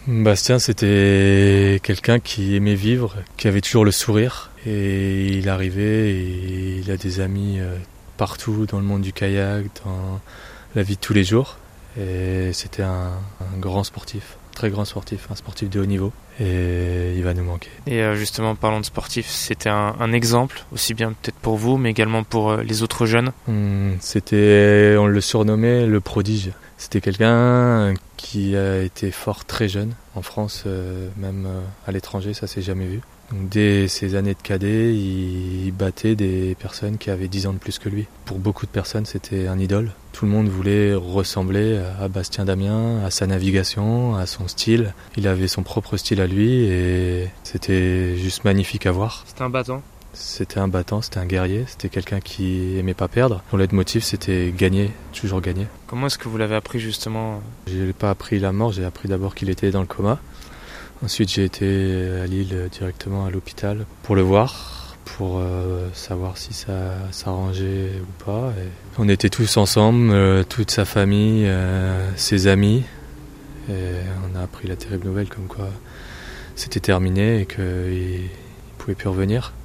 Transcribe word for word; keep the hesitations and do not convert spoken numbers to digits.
Bastien, c'était quelqu'un qui aimait vivre, qui avait toujours le sourire. Et il arrivait et il a des amis partout dans le monde du kayak, dans la vie de tous les jours. Et c'était un, un grand sportif, très grand sportif, un sportif de haut niveau. Et il va nous manquer. Et justement, parlant de sportif, c'était un, un exemple, aussi bien peut-être pour vous, mais également pour les autres jeunes. Hum, c'était, on le surnommait le prodige. C'était quelqu'un qui a été fort très jeune, en France, euh, même euh, à l'étranger, ça s'est jamais vu. Donc, dès ses années de cadet, il battait des personnes qui avaient dix ans de plus que lui. Pour beaucoup de personnes, c'était un idole. Tout le monde voulait ressembler à Bastien Damien, à sa navigation, à son style. Il avait son propre style à lui et c'était juste magnifique à voir. C'était un battant ? C'était un battant, c'était un guerrier, c'était quelqu'un qui aimait pas perdre. Son leitmotiv, c'était gagner, toujours gagner. Comment est-ce que vous l'avez appris justement ? Je n'ai pas appris la mort, j'ai appris d'abord qu'il était dans le coma. Ensuite, j'ai été à Lille directement à l'hôpital pour le voir, pour euh, savoir si ça s'arrangeait ou pas. Et on était tous ensemble, euh, toute sa famille, euh, ses amis. Et on a appris la terrible nouvelle comme quoi c'était terminé et qu'il ne pouvait plus revenir.